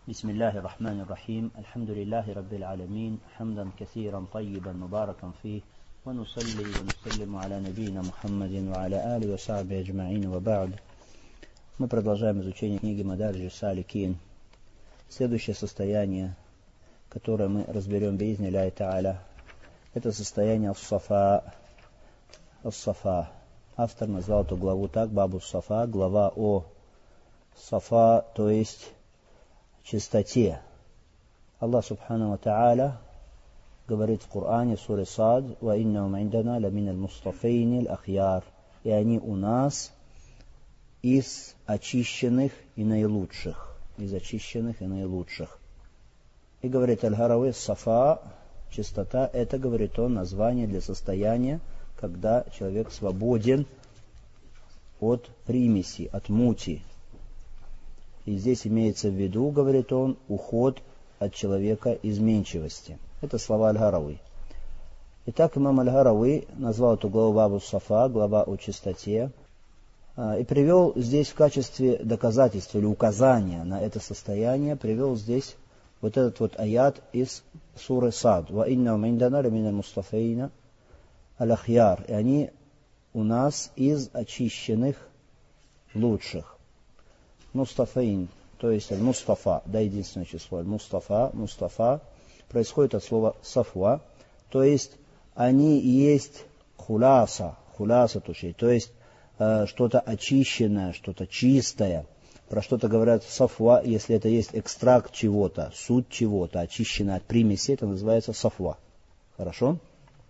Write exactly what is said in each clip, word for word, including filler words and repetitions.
بسم الله الرحمن الرحيم الحمد لله رب العالمين حمدا كثيرا طيبا مباركا فيه ونصلي ونسلم على نبينا محمد وعلى آله وصحبه أجمعين وبعد. Мы продолжаем изучение книги Мадаридж ас-Саликин. Следующее состояние, которое мы разберем биизни Аллахи та'аля, это состояние ас-Сафа. Ас-Сафа. Автор назвал эту главу так: Бабу Сафа, глава о Сафа, то есть чистоте. Аллах Субхану ва Та'аля говорит в Коране, в суре Сад: «Ва иннахум индана ламин аль-мустафейни аль-ахьяр». И они у нас из очищенных и наилучших. Из очищенных и наилучших. И говорит Аль-Харави: Сафа, чистота, это, говорит он, название для состояния, когда человек свободен от примеси, от мути. И здесь имеется в виду, говорит он, уход от человека изменчивости. Это слова Аль-Харави. Итак, имам Аль-Харави назвал эту главу Бабу Сафа, глава о чистоте, и привел здесь в качестве доказательства или указания на это состояние, привел здесь вот этот вот аят из суры Сад. «Ва иннахум индана ламин аль-мустафейна аль-ахьяр». И они у нас из очищенных лучших. Мустафаин, то есть аль-Мустафа, да, единственное число, аль-Мустафа, Мустафа, происходит от слова сафва, то есть они есть хуляса, хуляса тушей, то есть э, что-то очищенное, что-то чистое. Про что-то говорят сафва, если это есть экстракт чего-то, суть чего-то, очищенное от примеси, это называется сафва. Хорошо?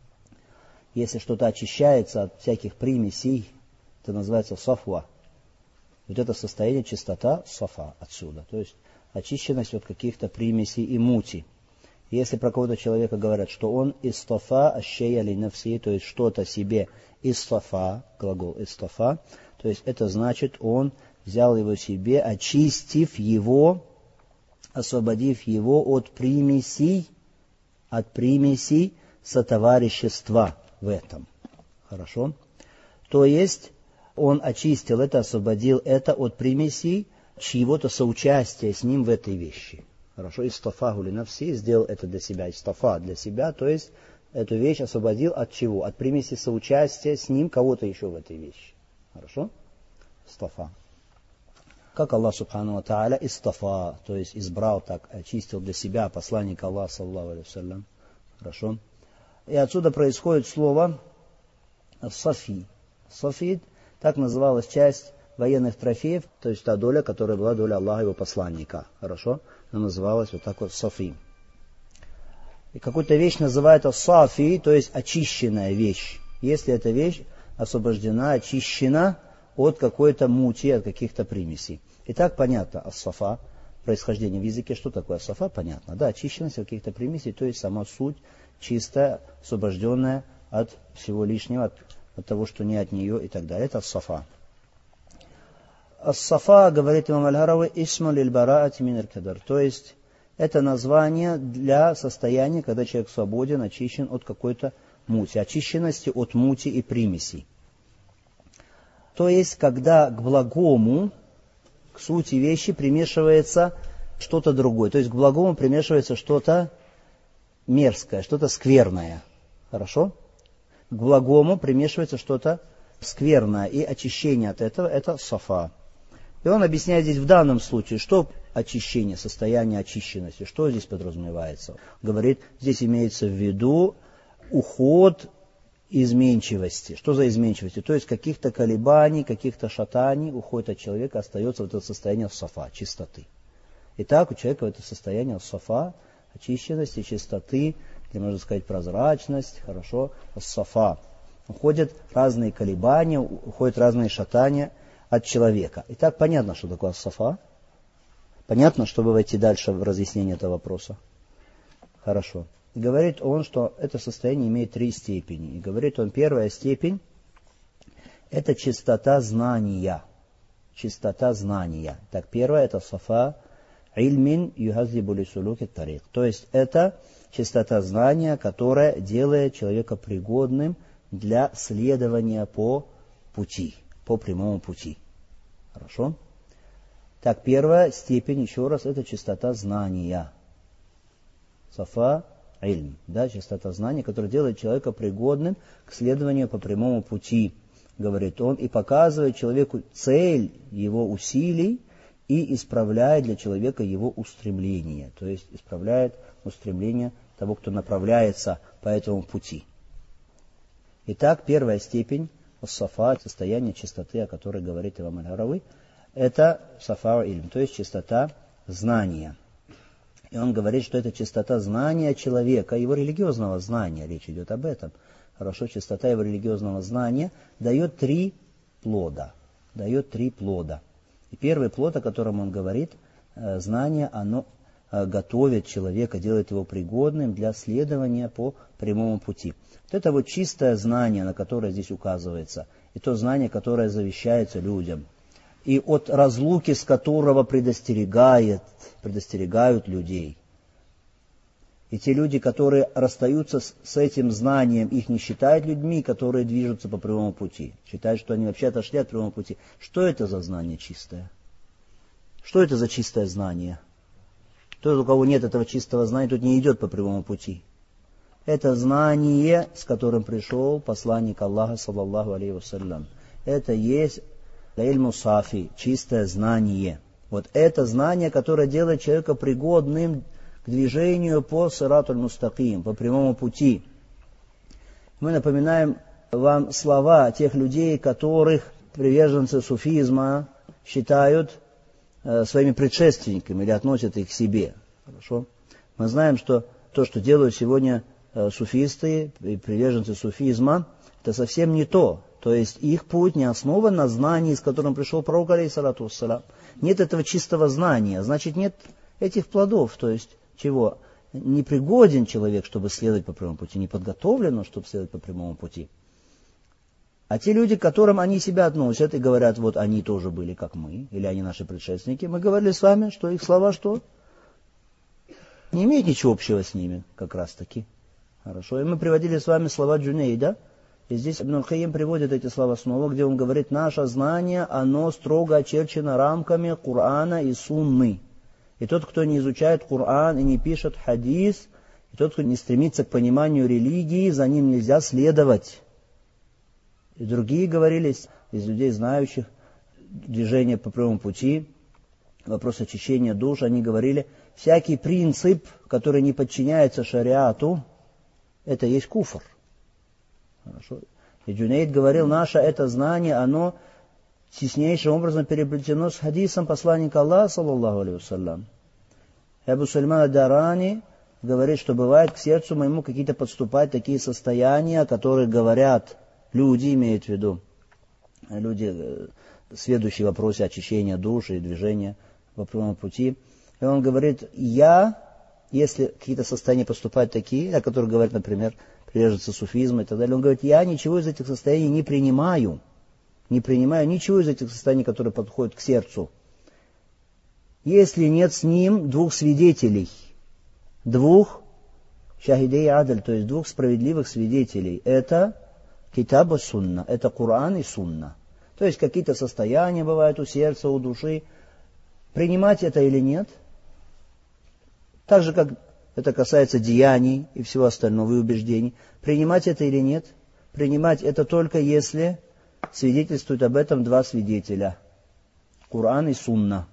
Если что-то очищается от всяких примесей, это называется сафва. Вот это состояние чистота сафа отсюда, то есть очищенность от каких-то примесей и мути. Если про кого-то человека говорят, что он истафа ащея ли нафси, то есть что-то себе истафа, глагол истафа, то есть это значит, он взял его себе, очистив его, освободив его от примесей, от примесей сотоварищества в этом. Хорошо? То есть он очистил это, освободил это от примесей чьего-то соучастия с ним в этой вещи. Хорошо, истафа гули нафси, сделал это для себя, истафа для себя, то есть эту вещь освободил от чего? От примеси соучастия с ним кого-то еще в этой вещи. Хорошо? Истафа. Как Аллах Субхану ва Та'аля истафа, то есть избрал так, очистил для себя посланника Аллаха, саллаллаху алейхи ва саллям. Хорошо? И отсюда происходит слово сафи. Сафид. Так называлась часть военных трофеев, то есть та доля, которая была доля Аллаха и его посланника. Хорошо? Она называлась вот так вот сафи. И какую-то вещь называют сафи, то есть очищенная вещь. Если эта вещь освобождена, очищена от какой-то мути, от каких-то примесей. Итак, понятно, ас-сафа, происхождение в языке, что такое ас-сафа, понятно. Да, очищенность от каких-то примесей, то есть сама суть чистая, освобожденная от всего лишнего, от от того, что не от нее и так далее. Это ас-сафа. Ас-сафа, говорит имам Аль-Харави, исму лиль-бараати мин аль-кадар. То есть, это название для состояния, когда человек свободен, очищен от какой-то мути. Очищенности от мути и примесей. То есть, когда к благому, к сути вещи примешивается что-то другое. То есть, к благому примешивается что-то мерзкое, что-то скверное. Хорошо? К благому примешивается что-то скверное, и очищение от этого – это сафа. И он объясняет здесь в данном случае, что очищение, состояние очищенности, что здесь подразумевается. Говорит, здесь имеется в виду уход изменчивости. Что за изменчивости? То есть каких-то колебаний, каких-то шатаний уходит от человека, остается вот это состояние сафа, чистоты. Итак, у человека это состояние сафа, очищенности, чистоты, или, можно сказать, прозрачность, хорошо, сафа. Уходят разные колебания, уходят разные шатания от человека. Итак, понятно, что такое сафа? Понятно, чтобы войти дальше в разъяснение этого вопроса? Хорошо. И говорит он, что это состояние имеет три степени. И говорит он, первая степень – это чистота знания. Чистота знания. Так, первое – это сафа ильмин юхаззибу лисулуки тарик. То есть, это чистота знания, которая делает человека пригодным для следования по пути, по прямому пути. Хорошо? Так, первая степень, еще раз, это чистота знания. Сафа ильм, да, чистота знания, которая делает человека пригодным к следованию по прямому пути, говорит он, и показывает человеку цель его усилий и исправляет для человека его устремления, то есть исправляет устремление того, кто направляется по этому пути. Итак, первая степень сафа, состояние чистоты, о которой говорит имам Аль-Харави, это сафа ильм, то есть чистота знания. И он говорит, что это чистота знания человека, его религиозного знания, речь идет об этом. Хорошо, чистота его религиозного знания дает три плода. Дает три плода. И первый плод, о котором он говорит, знание, оно готовит человека, делает его пригодным для следования по прямому пути. Вот это вот чистое знание, на которое здесь указывается, и то знание, которое завещается людям, и от разлуки, с которого предостерегает, предостерегают людей. И те люди, которые расстаются с, с этим знанием, их не считают людьми, которые движутся по прямому пути. Считают, что они вообще отошли от прямого пути. Что это за знание чистое? Что это за чистое знание? Тот, у кого нет этого чистого знания, тот не идет по прямому пути. Это знание, с которым пришел посланник Аллаха, саллаллаху алейхи вассалям. Это есть ильму сафи, чистое знание. Вот это знание, которое делает человека пригодным к движению по сиратуль мустаким, по прямому пути. Мы напоминаем вам слова тех людей, которых приверженцы суфизма считают э, своими предшественниками или относят их к себе. Хорошо? Мы знаем, что то, что делают сегодня э, суфисты и приверженцы суфизма, это совсем не то. То есть их путь не основан на знании, с которым пришел пророк, алейхиссалату вассалям. Нет этого чистого знания, значит нет этих плодов. То есть чего? Непригоден человек, чтобы следовать по прямому пути, не подготовлен, чтобы следовать по прямому пути. А те люди, к которым они себя относят и говорят, вот они тоже были как мы, или они наши предшественники, мы говорили с вами, что их слова что? Не имеют ничего общего с ними, как раз таки. Хорошо, и мы приводили с вами слова Джунейда. И здесь Ибн Аль-Кайим приводит эти слова снова, где он говорит, наше знание, оно строго очерчено рамками Корана и Сунны. И тот, кто не изучает Коран и не пишет хадис, и тот, кто не стремится к пониманию религии, за ним нельзя следовать. И другие говорили из людей, знающих движение по прямому пути, вопрос очищения душ, они говорили, всякий принцип, который не подчиняется шариату, это есть куфр. Хорошо. И Джунейд говорил, наше это знание, оно теснейшим образом переплетено с хадисом посланника Аллаха, саллаллаху алейхи вассалям. Абу Сульман ад-Дарани говорит, что бывает к сердцу моему какие-то подступают такие состояния, которые говорят, люди имеют в виду, люди, сведущие в вопросе очищения души и движения по прямому пути. И он говорит, я, если какие-то состояния поступают такие, о которых говорят, например, приверженцы суфизма и так далее, он говорит, я ничего из этих состояний не принимаю, не принимаю ничего из этих состояний, которые подходят к сердцу, если нет с ним двух свидетелей, двух шахидей адаль, то есть двух справедливых свидетелей. Это китаб и сунна, это Коран и сунна. То есть какие-то состояния бывают у сердца, у души. Принимать это или нет? Так же, как это касается деяний и всего остального, и убеждений. Принимать это или нет? Принимать это только если свидетельствуют об этом два свидетеля. Коран и сунна.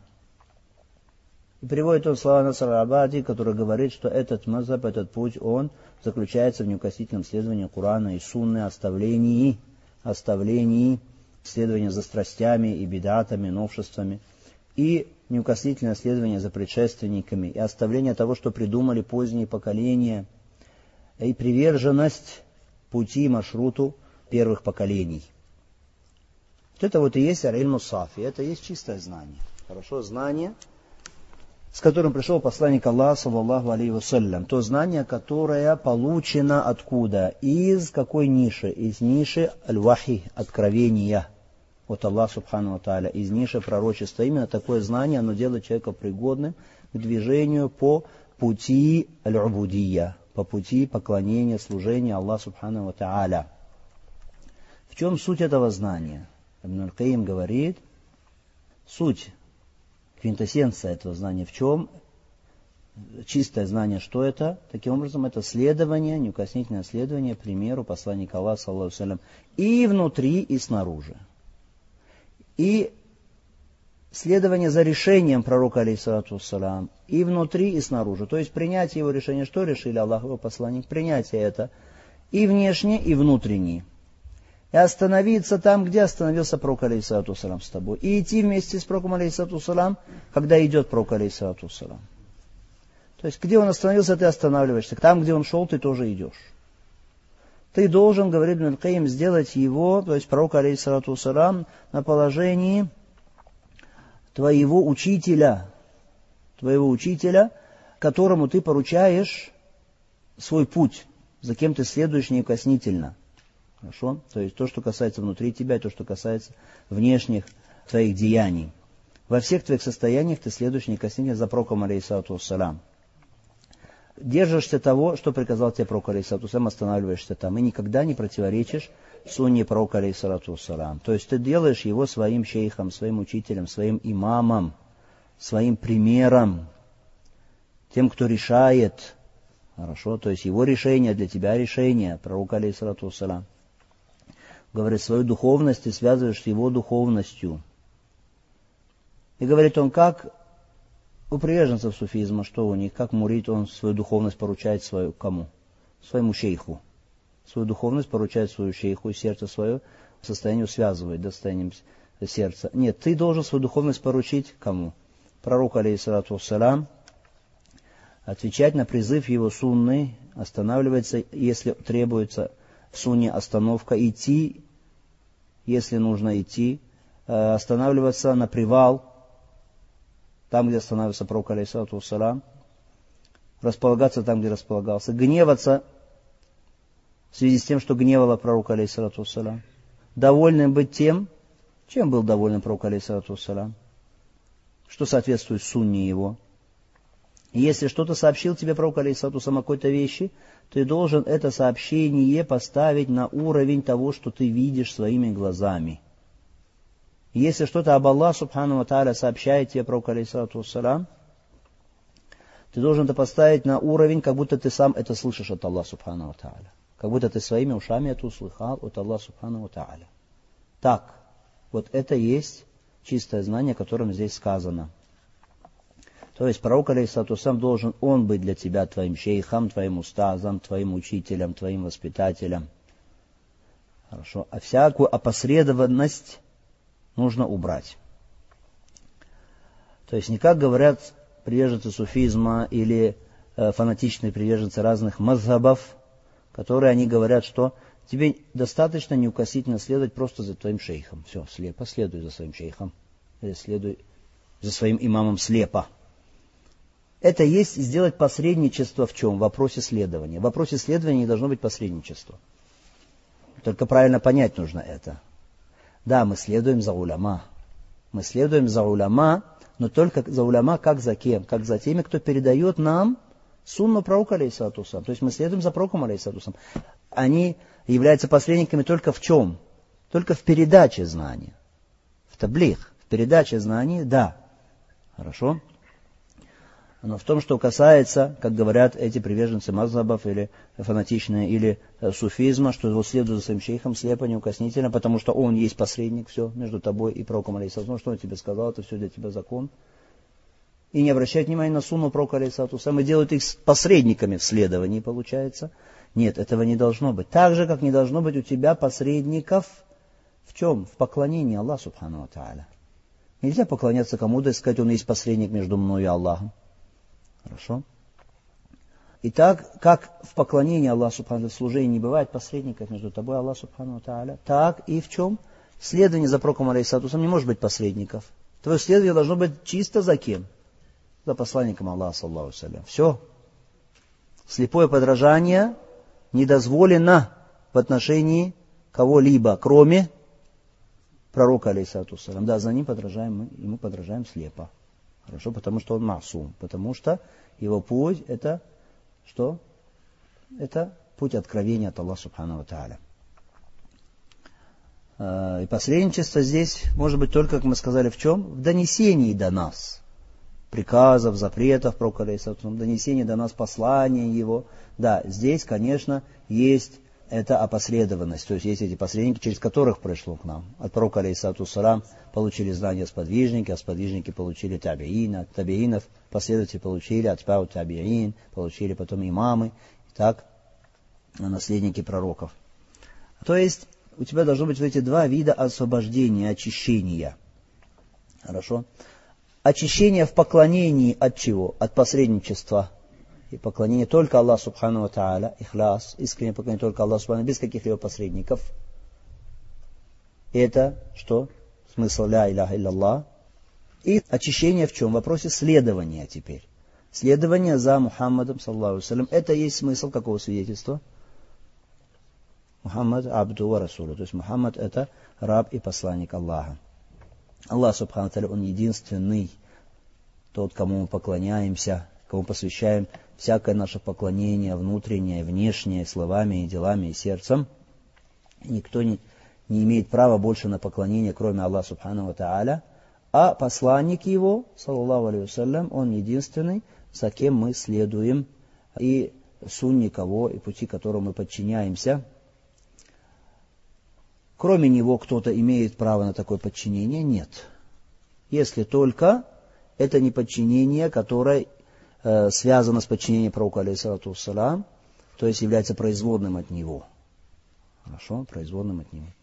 И приводит он слова Наср аль-Абади, который говорит, что этот мазхаб, этот путь, он заключается в неукоснительном следовании Корана и сунны, оставлении, оставлении следования за страстями и бидатами, новшествами, и неукоснительное следование за предшественниками, и оставление того, что придумали поздние поколения, и приверженность пути, маршруту первых поколений. Вот это вот и есть аль-ильму сафи, это и есть чистое знание. Хорошо, знание, с которым пришел посланник Аллаха, саллаллаху алейхи вассалям. То знание, которое получено откуда? Из какой ниши? Из ниши аль-вахи, откровения от Аллаха субхану ва тааля, из ниши пророчества. Именно такое знание, оно делает человека пригодным к движению по пути аль-убудия, по пути поклонения, служения Аллаху субхану ва тааля. В чем суть этого знания? Ибн Аль-Кайим говорит, суть квинтэссенция этого знания в чем? Чистое знание, что это? Таким образом, это следование, неукоснительное следование примеру посланника Аллаха, саллаллаху алейхи ва саллям, и внутри, и снаружи. И следование за решением пророка, алейхиссалату вассалям, и внутри, и снаружи. То есть принятие его решения, что решили Аллах, его посланник, принятие это и внешне, и внутренне. И остановиться там, где остановился пророк, алейхиссалату вассалям, с тобой. И идти вместе с пророком, алейхиссалату вассалям, когда идет пророк, алейхиссалату вассалям. То есть, где он остановился, ты останавливаешься. Там, где он шел, ты тоже идешь. Ты должен, говорит Ибн аль-Каим, сделать его, то есть пророка, алейхиссалату вассалям, на положении твоего учителя, твоего учителя, которому ты поручаешь свой путь, за кем ты следуешь неукоснительно. Хорошо? То есть то, что касается внутри тебя, то, что касается внешних твоих деяний. Во всех твоих состояниях ты следуешь неукоснительно за пророком, алейхиссалату вассалям. Держишься того, что приказал тебе пророк, алейхиссалату вассалям, останавливаешься там, и никогда не противоречишь сунне пророка, алейхиссалату вассалям. То есть ты делаешь его своим шейхом, своим учителем, своим имамом, своим примером, тем, кто решает. Хорошо, то есть его решение для тебя решение, пророка, алейхиссалату вассалям. Говорит, свою духовность ты связываешь с его духовностью. И говорит он, как у приверженцев суфизма, что у них, как мурид, он свою духовность поручает свою, кому? Своему шейху. Свою духовность поручает свою шейху, и сердце свое состоянию связывает, да, состоянием сердца. Нет, ты должен свою духовность поручить кому? Пророку, алейхиссалату вассалям, отвечать на призыв его сунны, останавливаться, если требуется в сунне остановка, идти, если нужно идти, останавливаться на привал, там, где останавливался пророк, алейхиссалату вассалям, располагаться там, где располагался, гневаться в связи с тем, что гневало пророка, алейхиссалату вассалям, довольным быть тем, чем был доволен пророк, алейхиссалату вассалям, что соответствует сунне его. И если что-то сообщил тебе пророк, алейхиссалату вассалям, о какой-то вещи, ты должен это сообщение поставить на уровень того, что ты видишь своими глазами. Если что-то об Аллахе субхану ва тааля сообщает тебе пророк, алейхиссалату вассалям, ты должен это поставить на уровень, как будто ты сам это слышишь от Аллаха субхану ва тааля. Как будто ты своими ушами это услыхал от Аллаха субхану ва тааля. Так, вот это есть чистое знание, о котором здесь сказано. То есть пророк, алейхиссалату вассалям, должен он быть для тебя твоим шейхом, твоим устазом, твоим учителем, твоим воспитателем. Хорошо. А всякую опосредованность нужно убрать. То есть не как говорят приверженцы суфизма или э, фанатичные приверженцы разных мазхабов, которые они говорят, что тебе достаточно неукоснительно следовать просто за твоим шейхом. Все, слепо следуй за своим шейхом. Или следуй за своим имамом слепо. Это есть сделать посредничество в чем? В вопросе следования. В вопросе следования не должно быть посредничества. Только правильно понять нужно это. Да, мы следуем за уляма. Мы следуем за уляма, но только за уляма, как за кем? Как за теми, кто передает нам сунну пророка, алейхиссалату вассалям. То есть мы следуем за пророком, алейхиссалату вассалям. Они являются посредниками только в чем? Только в передаче знания. В таблих. В передаче знаний, да. Хорошо? Но в том, что касается, как говорят эти приверженцы мазхабов или фанатичные, или суфизма, что его следует за своим шейхом слепо, неукоснительно, потому что он есть посредник, все, между тобой и пророком, алейхиссалату, что он тебе сказал, это все для тебя закон. И не обращать внимания на сунну пророка, алейхиссалату, и делают их посредниками в следовании, получается. Нет, этого не должно быть. Так же, как не должно быть у тебя посредников в чем? В поклонении Аллаху субхану ва тааля. Нельзя поклоняться кому-то и сказать, он есть посредник между мной и Аллахом. Хорошо? Итак, как в поклонении Аллаху субхану, в служении не бывает посредников между тобой и Аллаху субхану ва тааля, так и в чем? В следовании за пророком, алейхиссалату, не может быть посредников. Твое следование должно быть чисто за кем? За посланником Аллаха, саллаллаху алейхи ва саллям. Все. Слепое подражание не дозволено в отношении кого-либо, кроме пророка, алейхиссалату. Да, за ним подражаем мы, ему подражаем слепо. Хорошо, потому что он масум, потому что его путь это что? Это путь откровения от Аллаха субхану ва тааля. И посредничество здесь может быть только, как мы сказали, в чем? В донесении до нас. приказов, запретов пророка, донесение до нас послания его. Да, здесь, конечно, есть эта опосредованность, то есть есть эти посредники, через которых пришло к нам. От пророка, алейхиссалату вассалам, получили знания сподвижники, а сподвижники получили табиина, от табиинов последователи получили, от атбау табиин, получили потом имамы, так, наследники пророков. То есть у тебя должно быть эти два вида освобождения, очищения. Хорошо? Очищение в поклонении от чего? От посредничества. И поклонение только Аллаху Субхану ва Тааля, ихляс, искреннее поклонение только Аллаху Субхану, без каких-либо посредников. И это что? Смысл ля иляха илляллах. И очищение в чем? В вопросе следования теперь. Следование за Мухаммадом, саллаллаху алейхи ва саллям. Это есть смысл какого свидетельства? Мухаммад абду ва расулу. То есть Мухаммад это раб и посланник Аллаха. Аллах Субхану ва Тааля, Он единственный, тот, кому мы поклоняемся, кому посвящаем всякое наше поклонение, внутреннее, внешнее, словами и делами, и сердцем. Никто не, не имеет права больше на поклонение, кроме Аллаха Субхану ва Тааля. А посланник его, саллаллаху алейхи вассалям, он единственный, за кем мы следуем, и сунне кого, и пути которому мы подчиняемся. Кроме него кто-то имеет право на такое подчинение? Нет. Если только это не подчинение, которое э, связано с подчинением пророку, алейхиссалату вассалам, то есть является производным от него. Хорошо? Производным от него.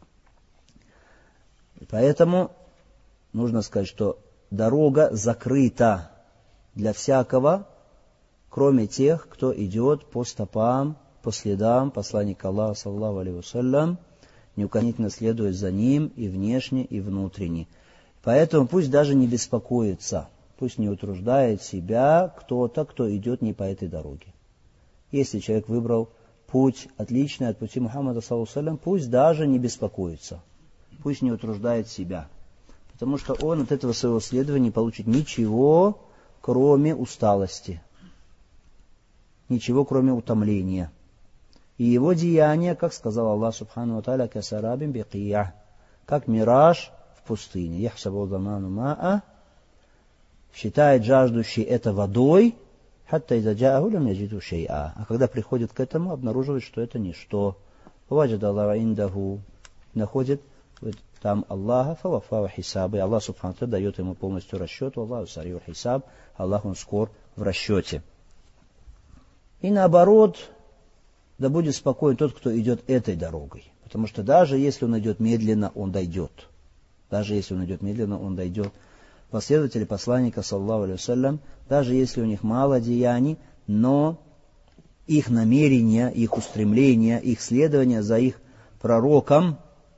И поэтому нужно сказать, что дорога закрыта для всякого, кроме тех, кто идет по стопам, по следам посланника Аллаха, саллаллаху алейхи вассалям, неукоснительно следует за ним и внешне, и внутренне. Поэтому пусть даже не беспокоится, пусть не утруждает себя кто-то, кто идет не по этой дороге. Если человек выбрал путь отличный от пути Мухаммада, саллаллаху алейхи вассалям, пусть даже не беспокоится, пусть не утруждает себя. Потому что он от этого своего следования не получит ничего, кроме усталости. Ничего, кроме утомления. И его деяния, как сказал Аллах Субхану ва Тааля, касарабин бикия, как мираж в пустыне. Яхсабу заману ма'a, считает жаждущий это водой, хатта иза джа'аху лам яджиду шей'a. А когда приходит к этому, обнаруживает, что это ничто. Ваджада Аллаху индаху, находит там Аллаха, фавафа хисабы. Аллах Субхану ва Тааля дает ему полностью расчет. Аллаху сарию хисаб. Аллах он скор в расчете. И наоборот, да будет спокоен тот, кто идет этой дорогой. Потому что даже если он идет медленно, он дойдет. Даже если он идет медленно, он дойдет. Последователи посланника, саллаллаху алейхи вассалям, даже если у них мало деяний, но их намерения, их устремления, их следование за их пророком,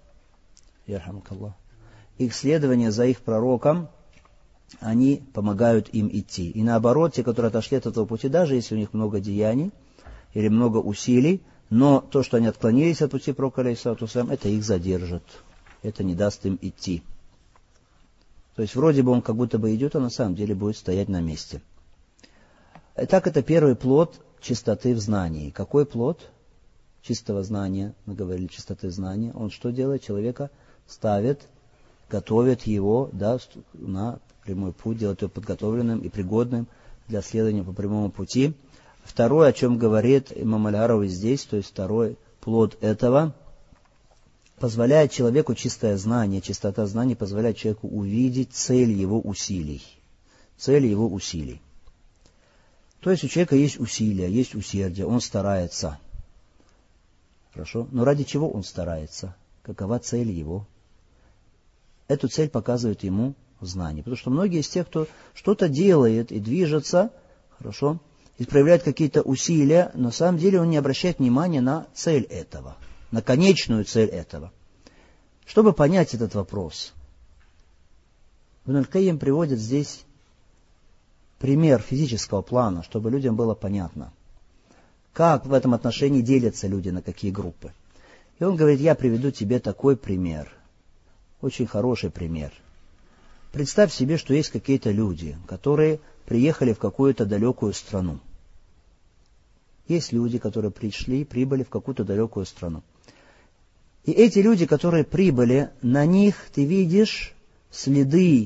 их следование за их пророком, они помогают им идти. И наоборот, те, которые отошли от этого пути, даже если у них много деяний или много усилий, но то, что они отклонились от пути пророка, алейхиссалату вассалям, это их задержит. Это не даст им идти. То есть вроде бы он как будто бы идет, а на самом деле будет стоять на месте. Итак, это первый плод чистоты в знании. Какой плод чистого знания? Мы говорили, чистоты знания. Он что делает? Человека ставит, готовит его, да, на прямой путь, делает его подготовленным и пригодным для следования по прямому пути. Второе, о чем говорит имам Аль-Харави здесь, то есть второй плод этого, позволяет человеку чистое знание, чистота знаний позволяет человеку увидеть цель его усилий. Цель его усилий. То есть у человека есть усилия, есть усердие, он старается. Хорошо? Но ради чего он старается? Какова цель его? Эту цель показывает ему знание. Потому что многие из тех, кто что-то делает и движется, хорошо, и проявляет какие-то усилия, на самом деле он не обращает внимания на цель этого, на конечную цель этого. Чтобы понять этот вопрос, Ибн аль-Кайим приводит здесь пример физического плана, чтобы людям было понятно, как в этом отношении делятся люди, на какие группы. И он говорит, я приведу тебе такой пример, очень хороший пример. Представь себе, что есть какие-то люди, которые приехали в какую-то далекую страну. Есть люди, которые пришли, прибыли в какую-то далекую страну. И эти люди, которые прибыли, на них ты видишь следы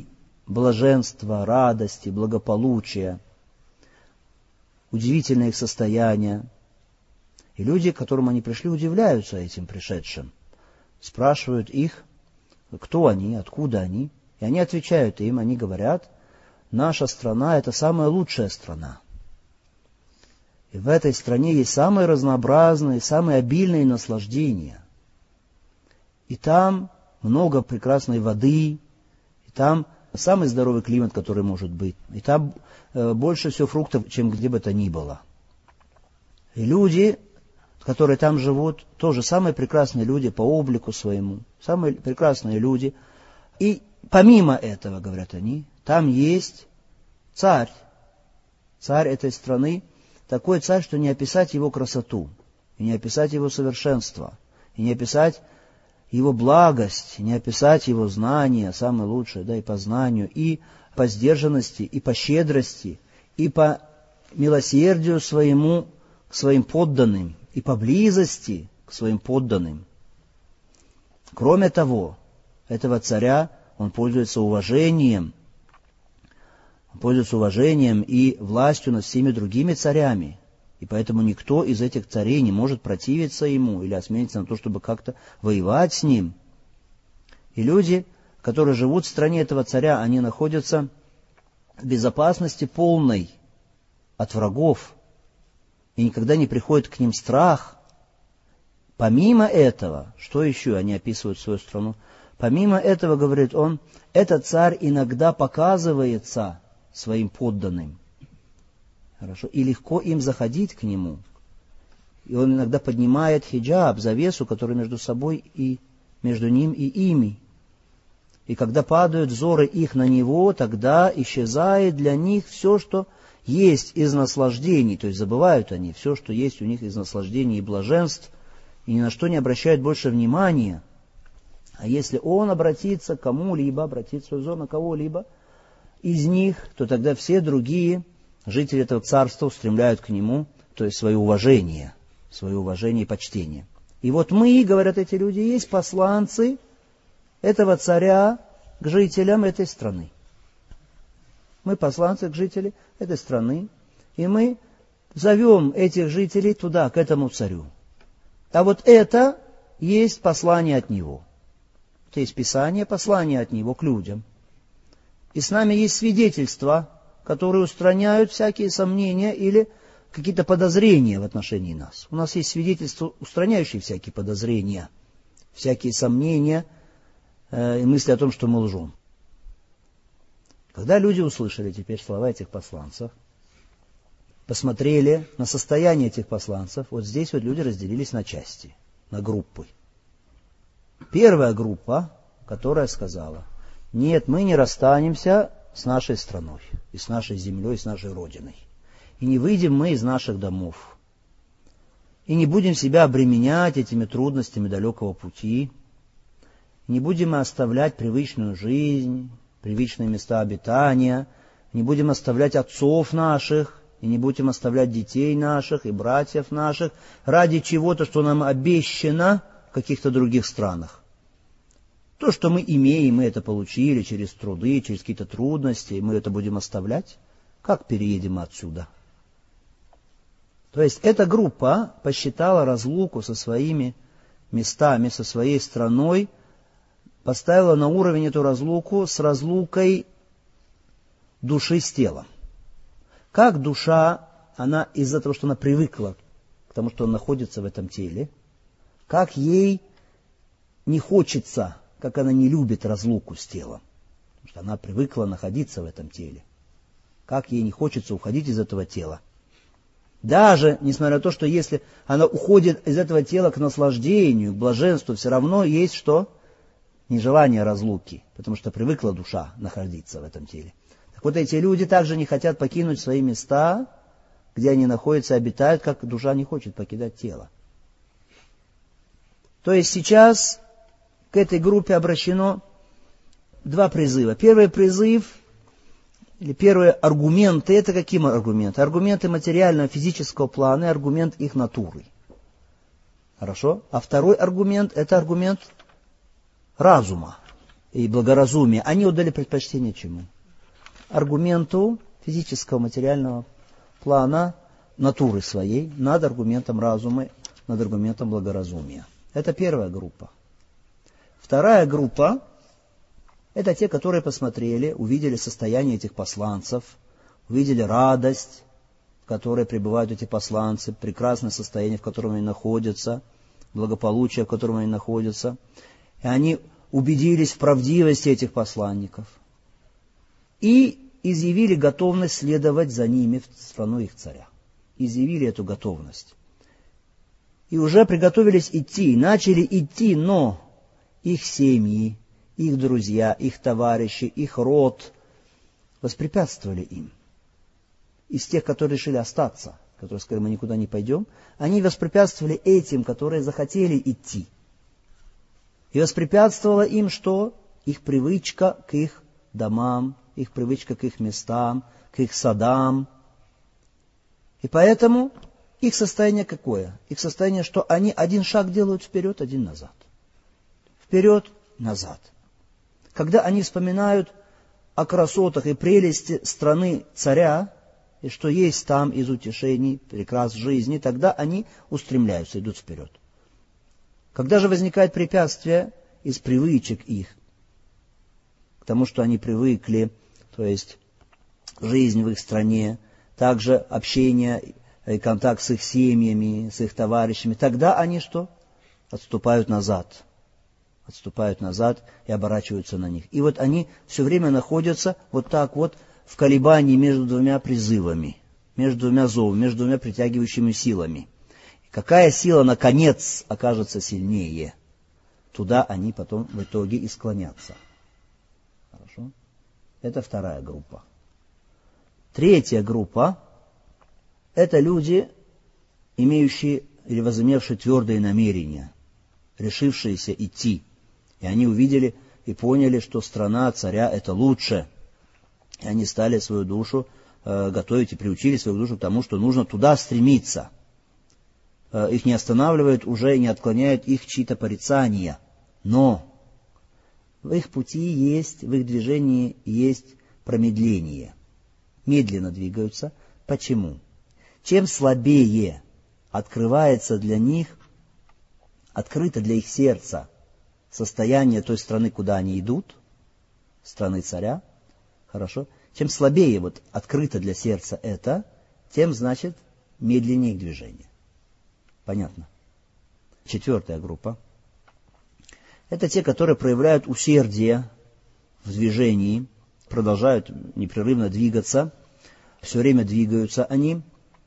блаженства, радости, благополучия, удивительное их состояние. И люди, к которым они пришли, удивляются этим пришедшим. Спрашивают их, кто они, откуда они. И они отвечают им, они говорят, наша страна — это самая лучшая страна. И в этой стране есть самые разнообразные, самые обильные наслаждения. И там много прекрасной воды, и там самый здоровый климат, который может быть. И там э, больше всего фруктов, чем где бы то ни было. И люди, которые там живут, тоже самые прекрасные люди по облику своему, самые прекрасные люди. И помимо этого, говорят они, там есть царь, царь этой страны, такой царь, что не описать его красоту, и не описать его совершенство, и не описать его благость, и не описать его знания, самое лучшее, да, и по знанию, и по сдержанности, и по щедрости, и по милосердию своему к своим подданным, и по близости к своим подданным. Кроме того, этого царя, он пользуется уважением, он пользуется уважением и властью над всеми другими царями. И поэтому никто из этих царей не может противиться ему или осмелиться на то, чтобы как-то воевать с ним. И люди, которые живут в стране этого царя, они находятся в безопасности полной от врагов. И никогда не приходит к ним страх. Помимо этого, что еще они описывают свою страну? Помимо этого, говорит он, этот царь иногда показывается своим подданным. Хорошо. И легко им заходить к нему. И он иногда поднимает хиджаб, завесу, которая между собой и между ним и ими. И когда падают взоры их на него, тогда исчезает для них все, что есть из наслаждений. То есть забывают они все, что есть у них из наслаждений и блаженств, и ни на что не обращают больше внимания. А если он обратится к кому-либо, обратит свой взор на кого-либо из них, то тогда все другие жители этого царства устремляют к нему, то есть свое уважение, свое уважение и почтение. И вот мы, говорят эти люди, есть посланцы этого царя к жителям этой страны. Мы посланцы к жителям этой страны, и мы зовем этих жителей туда, к этому царю. А вот это есть послание от него. Это есть Писание, послание от него к людям. И с нами есть свидетельства, которые устраняют всякие сомнения или какие-то подозрения в отношении нас. У нас есть свидетельства, устраняющие всякие подозрения, всякие сомнения э, и мысли о том, что мы лжем. Когда люди услышали теперь слова этих посланцев, посмотрели на состояние этих посланцев, вот здесь вот люди разделились на части, на группы. Первая группа, которая сказала, нет, мы не расстанемся с нашей страной, и с нашей землей, и с нашей родиной. И не выйдем мы из наших домов. И не будем себя обременять этими трудностями далекого пути. И не будем оставлять привычную жизнь, привычные места обитания. Не будем оставлять отцов наших, и не будем оставлять детей наших и братьев наших ради чего-то, что нам обещано в каких-то других странах. То, что мы имеем, мы это получили через труды, через какие-то трудности, мы это будем оставлять. Как переедем мы отсюда? То есть эта группа посчитала разлуку со своими местами, со своей страной, поставила на уровень эту разлуку с разлукой души с телом. Как душа, она из-за того, что она привыкла к тому, что она находится в этом теле, как ей не хочется, как она не любит разлуку с телом, потому что она привыкла находиться в этом теле. Как ей не хочется уходить из этого тела. Даже, несмотря на то, что если она уходит из этого тела к наслаждению, к блаженству, все равно есть что? Нежелание разлуки, потому что привыкла душа находиться в этом теле. Так вот эти люди также не хотят покинуть свои места, где они находятся и обитают, как душа не хочет покидать тело. То есть сейчас к этой группе обращено два призыва. Первый призыв, или первые аргументы, это какие аргументы? Аргументы материального, физического плана и аргумент их натуры. Хорошо? А второй аргумент, это аргумент разума и благоразумия. Они отдали предпочтение чему? аргументу физического, материального плана натуры своей над аргументом разума, над аргументом благоразумия. Это первая группа. Вторая группа – это те, которые посмотрели, увидели состояние этих посланцев, увидели радость, в которой пребывают эти посланцы, прекрасное состояние, в котором они находятся, благополучие, в котором они находятся. И они убедились в правдивости этих посланников и изъявили готовность следовать за ними в страну их царя. Изъявили эту готовность. И уже приготовились идти, начали идти, но их семьи, их друзья, их товарищи, их род воспрепятствовали им. Из тех, которые решили остаться, которые сказали, мы никуда не пойдем, они воспрепятствовали этим, которые захотели идти. И воспрепятствовало им что? Их привычка к их домам, их привычка к их местам, к их садам. И поэтому их состояние какое? Их состояние, что они один шаг делают вперед, один назад. Вперед, назад. Когда они вспоминают о красотах и прелести страны царя, и что есть там из утешений, прекрас жизни, тогда они устремляются, идут вперед. Когда же возникает препятствие из привычек их, к тому, что они привыкли, то есть жизнь в их стране, также общение и контакт с их семьями, с их товарищами, тогда они что? Отступают назад. Отступают назад и оборачиваются на них. И вот они все время находятся вот так вот в колебании между двумя призывами, между двумя зовами, между двумя притягивающими силами. И какая сила, наконец, окажется сильнее, туда они потом в итоге и склонятся. Хорошо? Это вторая группа. Третья группа – это люди, имеющие или возымевшие твердые намерения, решившиеся идти. И они увидели и поняли, что страна царя – это лучше. И они стали свою душу э, готовить и приучили свою душу к тому, что нужно туда стремиться. Э, их не останавливает уже и не отклоняет их чьи-то порицания. Но в их пути есть, в их движении есть промедление. Медленно двигаются. Почему? Чем слабее открывается для них, открыто для их сердца состояние той страны, куда они идут, страны царя, хорошо, чем слабее вот открыто для сердца это, тем, значит, медленнее их движение. Понятно? Четвертая группа. Это те, которые проявляют усердие в движении, продолжают непрерывно двигаться, все время двигаются они,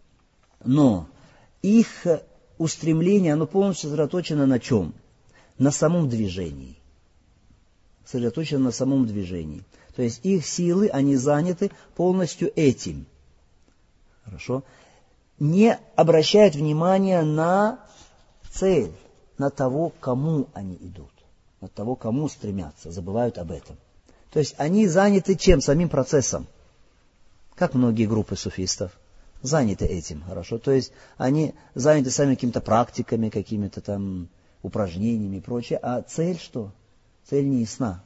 но их устремление, оно полностью сосредоточено на чем? На самом движении. Сосредоточено на самом движении. То есть их силы, они заняты полностью этим. Хорошо? Не обращают внимания на цель, на того, к кому они идут, на того, к кому стремятся, забывают об этом. То есть они заняты чем? Самим процессом. Как многие группы суфистов. Заняты этим, хорошо. То есть они заняты сами какими-то практиками, какими-то там упражнениями и прочее. А цель что? Цель не ясна.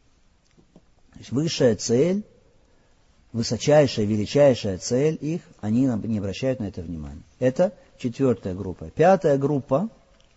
То есть высшая цель, высочайшая, величайшая цель их, они не обращают на это внимания. Это четвертая группа. Пятая группа,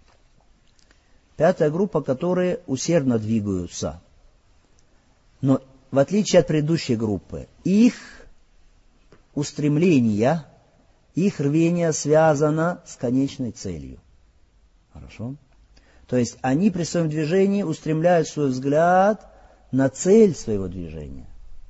пятая группа, которые усердно двигаются. Но в отличие от предыдущей группы, их устремление, их рвение связано с конечной целью. Хорошо? То есть они при своем движении устремляют свой взгляд на цель своего движения.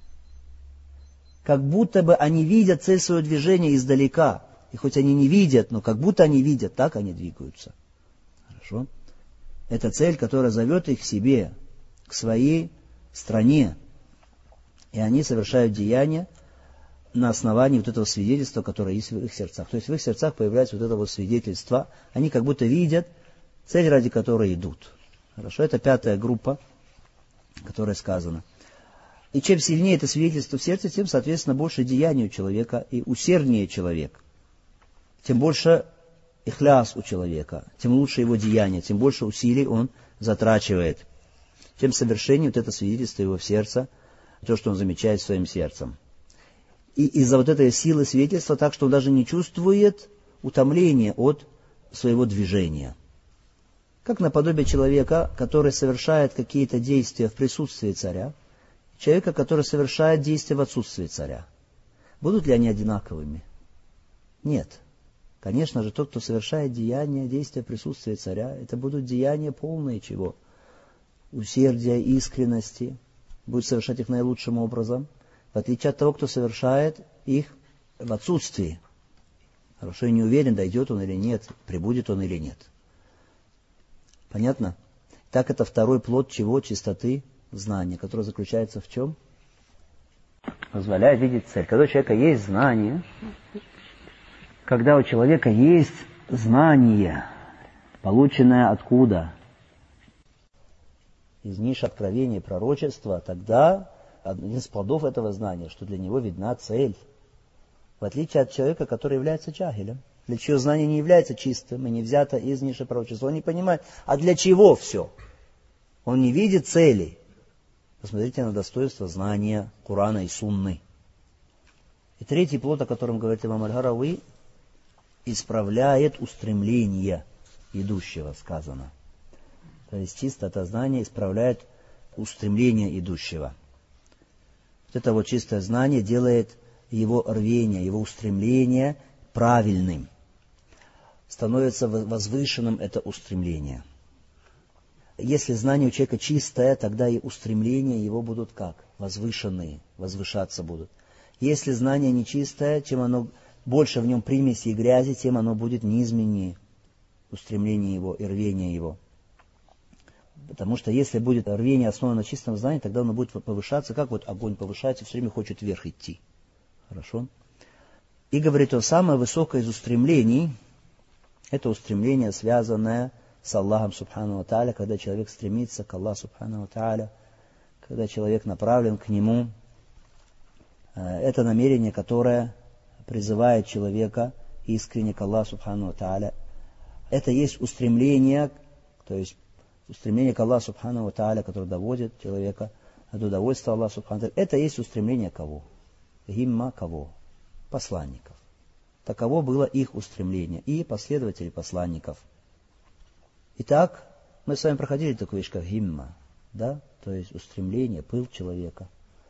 Как будто бы они видят цель своего движения издалека. И хоть они не видят, но как будто они видят, так они двигаются. Хорошо? Это цель, которая зовет их к себе, к своей стране. И они совершают деяния на основании вот этого свидетельства, которое есть в их сердцах. То есть в их сердцах появляется вот это вот свидетельство. Они как будто видят цель, ради которой идут. Хорошо? Это пятая группа, которая сказана. И чем сильнее это свидетельство в сердце, тем, соответственно, больше деяний у человека и усерднее человек. Тем больше ихляс у человека, тем лучше его деяния, тем больше усилий он затрачивает. Тем совершеннее вот это свидетельство его в сердце то, что он замечает своим сердцем. И из-за вот этой силы свидетельства, так что он даже не чувствует утомления от своего движения. Как наподобие человека, который совершает какие-то действия в присутствии царя, человека, который совершает действия в отсутствии царя. Будут ли они одинаковыми? Нет. Конечно же, тот, кто совершает деяния, действия в присутствии царя, это будут деяния полные чего? Усердия, искренности, будет совершать их наилучшим образом, в отличие от того, кто совершает их в отсутствии. Хорошо, я не уверен, дойдет он или нет, прибудет он или нет. Понятно? Так это второй плод чего? Чистоты знания, который заключается в чем? Позволяет видеть цель. Когда у человека есть знание, когда у человека есть знание, полученное откуда? Из ниш откровения и пророчества, тогда один из плодов этого знания, что для него видна цель. В отличие от человека, который является джахилем, для чего знание не является чистым и не взято из ниши пророчества. Он не понимает, а для чего все? Он не видит целей. Посмотрите на достоинство знания Корана и Сунны. И третий плод, о котором говорит имам Аль-Харауи, исправляет устремление идущего, сказано. То есть чистота знания исправляет устремление идущего. Вот это вот чистое знание делает его рвение, его устремление правильным. Становится возвышенным это устремление. Если знание у человека чистое, тогда и устремления его будут как? Возвышенные, возвышаться будут. Если знание нечистое, чем оно больше в нем примеси и грязи, тем оно будет неизменнее, устремление его и рвение его. Потому что если будет рвение основано на чистом знании, тогда оно будет повышаться, как вот огонь повышается, все время хочет вверх идти. Хорошо? И говорит он, самое высокое из устремлений, это устремление, связанное с Аллахом Субхану ва Тааля, когда человек стремится к Аллаху Субхану ва Тааля, когда человек направлен к Нему. Это намерение, которое призывает человека искренне к Аллаху Субхану ва Тааля. Это есть устремление, то есть устремление к Аллаху Субхану ва Тааля, которое доводит человека от удовольствия Аллаха Субхану ва Тааля. Это есть устремление кого? Гимма кого? Посланников. Таково было их устремление и последователей посланников. Итак, мы с вами проходили такую вещь, как гимма, да? То есть устремление, пыл человека.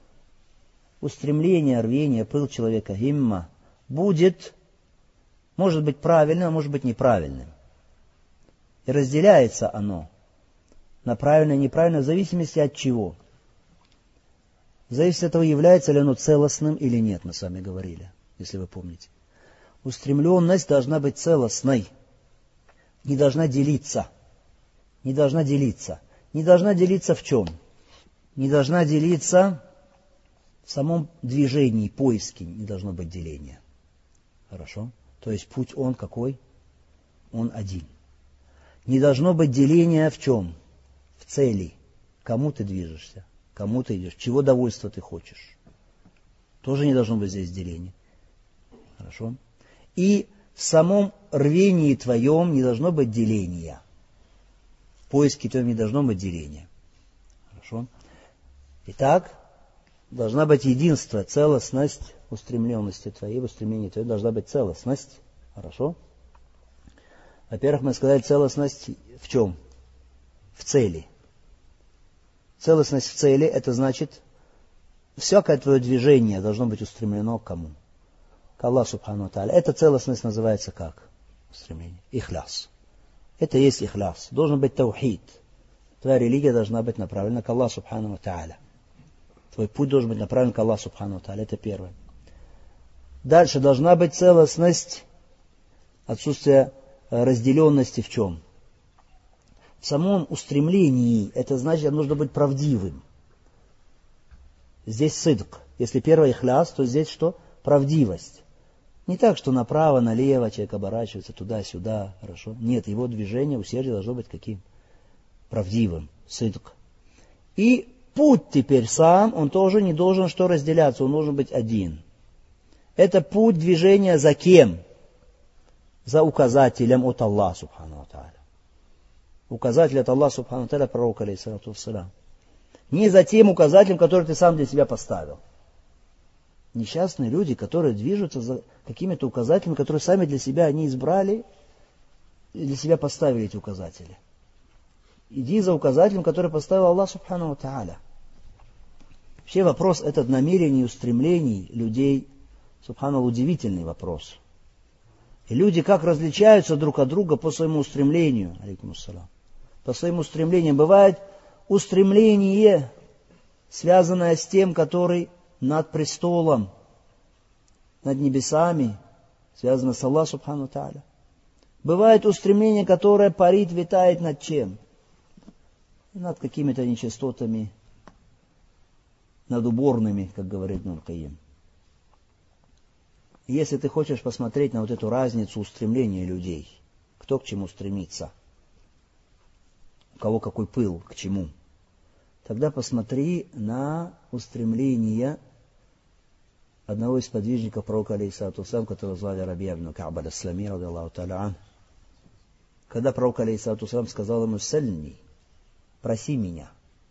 Устремление, рвение, пыл человека, гимма, будет, может быть правильным, а может быть неправильным. И разделяется оно на правильное и неправильное в зависимости от чего? В зависимости от того, является ли оно целостным или нет, мы с вами говорили, если вы помните. Устремленность должна быть целостной, не должна делиться. Не должна делиться. Не должна делиться в чем? Не должна делиться в самом движении, поиске, не должно быть деления. Хорошо? То есть путь он какой? Он один. Не должно быть деления в чем? В цели. Кому ты движешься? Кому ты идешь? Чего довольства ты хочешь? Тоже не должно быть здесь деления. Хорошо? И в самом рвении твоем не должно быть деления. В поиске твоем не должно быть деления. Хорошо? Итак, должна быть единство, целостность устремленности твоей, в устремлении твоей должна быть целостность. Хорошо? Во-первых, мы сказали целостность в чем? В цели. Целостность в цели, это значит, всякое твое движение должно быть устремлено к кому? К Аллаху Субхану ва Тааля. Эта целостность называется как? Устремление. Ихляс. Это есть ихляс. Должен быть таухид. Твоя религия должна быть направлена к Аллаху Субхану ва Тааля. Твой путь должен быть направлен к Аллаху Субхану ва Тааля. Это первое. Дальше должна быть целостность, отсутствие разделенности в чем? В самом устремлении. Это значит, нужно быть правдивым. Здесь сидк. Если первое ихляс, то здесь что? Правдивость. Не так, что направо, налево человек оборачивается туда-сюда. Хорошо? Нет, его движение, усердие должно быть каким? Правдивым. Сидк. И путь теперь сам, он тоже не должен что разделяться, он должен быть один. Это путь движения за кем? За указателем от Аллаха Субхану ва Тааля. Указатель от Аллаха Субхану ва Тааля, пророк алейхиссалату вассалям. не за тем указателем, который ты сам для себя поставил. Несчастные люди, которые движутся за какими-то указателями, которые сами для себя они избрали и для себя поставили эти указатели. Иди за указателем, который поставил Аллах Субхану ва Тааля. Вообще вопрос этот намерений и устремлений людей, Субханаллах, удивительный вопрос. И люди как различаются друг от друга по своему устремлению, алейкум ассалам, по своим устремлениям. Бывает устремление, связанное с тем, который над престолом, над небесами, связано с Аллахом Субхану ва Тааля. Бывает устремление, которое парит, витает над чем? Над какими-то нечистотами, над уборными, как говорит Ибн аль-Кайим. Если ты хочешь посмотреть на вот эту разницу устремления людей, кто к чему стремится, у кого какой пыл, к чему, тогда посмотри на устремление одного из подвижников пророка, алейхиссалату вассалям, которого звали Рабия ибн Ка'б аль-Аслами, радиаллаху та'аля ан. Когда пророк, алейхиссалату вассалям, сказал ему: «Сальни, проси меня».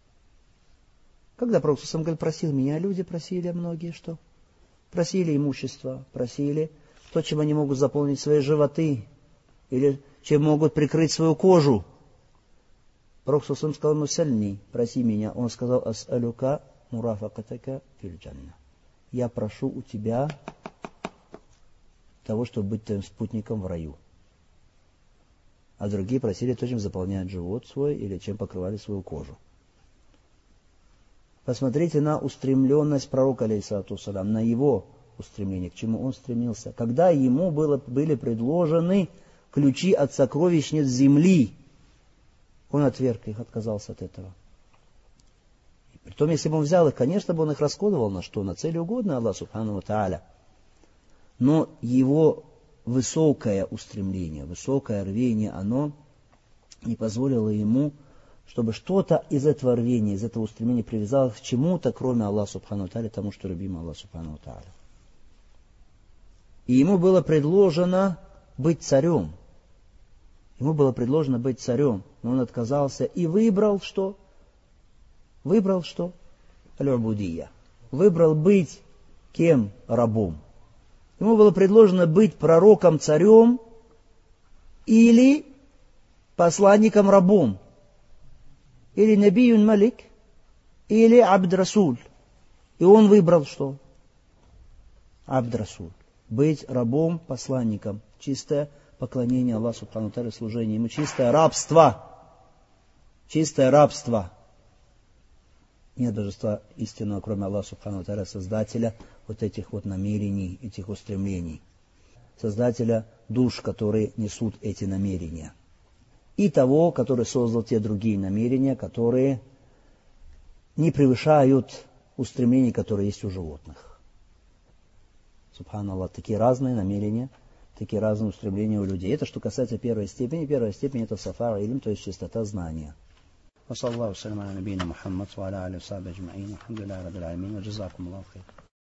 Когда пророк сам говорит: просил меня, люди просили многие что? Просили имущество, просили то, чем они могут заполнить свои животы, или чем могут прикрыть свою кожу. Пророк сам сказал ему: «Сальни, проси меня». Он сказал: «Ас'алюка мурафакатака фил джанна». Я прошу у тебя того, чтобы быть твоим спутником в раю. А другие просили то, чем заполняют живот свой или чем покрывали свою кожу. Посмотрите на устремленность пророка, алейхиссалату вассалям, на его устремление, к чему он стремился. Когда ему было, были предложены ключи от сокровищниц земли, он отверг их, отказался от этого. Притом, если бы он взял их, конечно бы он их расходовал на что? На цели угодно Аллаху Субхану ва Тааля. Но его высокое устремление, высокое рвение, оно не позволило ему, чтобы что-то из этого рвения, из этого устремления привязалось к чему-то, кроме Аллаха Субхану ва Тааля, тому, что любимо Аллах Субхану ва Тааля. И ему было предложено быть царем. Ему было предложено быть царем, но он отказался и выбрал что? Выбрал что? Аль-Убудия. Выбрал быть кем? Рабом. Ему было предложено быть пророком-царем или посланником-рабом. Или набиюн малик, или абд-расуль. И он выбрал что? Абд-расуль. Быть рабом, посланником. Чистое поклонение Аллаху Субхану ва Тааля, служение ему. Чистое рабство. Чистое рабство. Нет божества истинного, кроме Аллаха Субхану ва Тааля, Создателя вот этих вот намерений, этих устремлений. Создателя душ, которые несут эти намерения. И того, который создал те другие намерения, которые не превышают устремлений, которые есть у животных. Субханаллах, такие разные намерения, такие разные устремления у людей. Это что касается первой степени. Первая степень — это сафар илм, то есть чистота знания. وصلى الله وسلم على نبينا محمد وعلى آله وصحبه أجمعين والحمد لله رب العالمين وجزاكم الله خير.